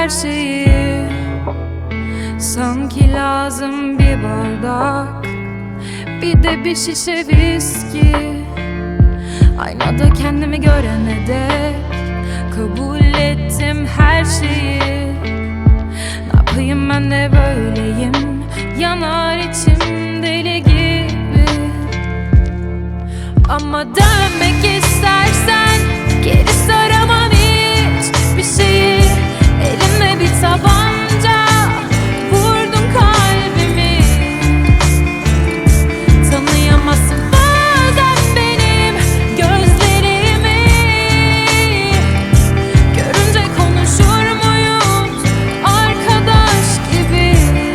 şeyi. Sanki lazım bir bardak, bir de bir şişe viski. Aynada kendimi görene dek kabul ettim her şeyi. Ne yapayım, ben de böyleyim, yanar içim deli gibi. Ama dönmek istersen geri saramam hiçbir şeyi. Elimde bir tabanca, vurdum kalbimi. Tanıyamazsın bazen benim gözlerimi. Görünce konuşur muyuz arkadaş gibi?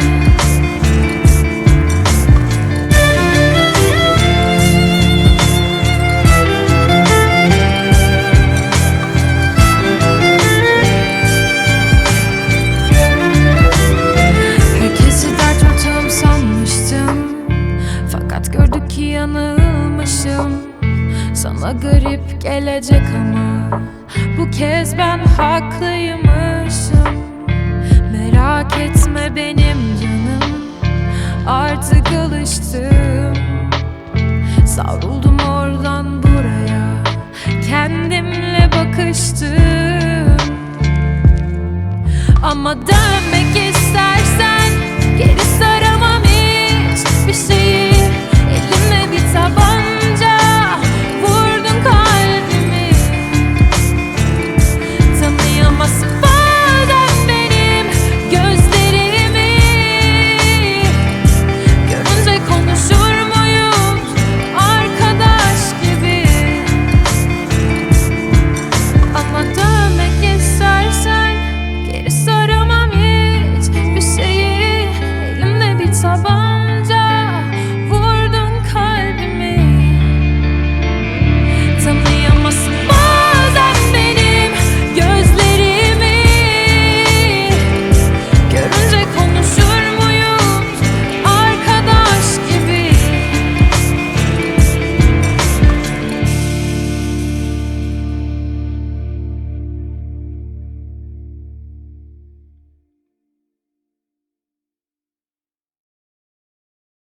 Herkesi dert ortağım sanmıştım, fakat gördük ki yanılmışım. Sana garip gelecek ama bu kez ben haklıymışım. Merak etme benim canım, artık alıştım. Savruldum oradan buraya, kendimle bakıştım. Ama dönmek istersen geri saramam hiçbir şeyi. Elimde bir tabak,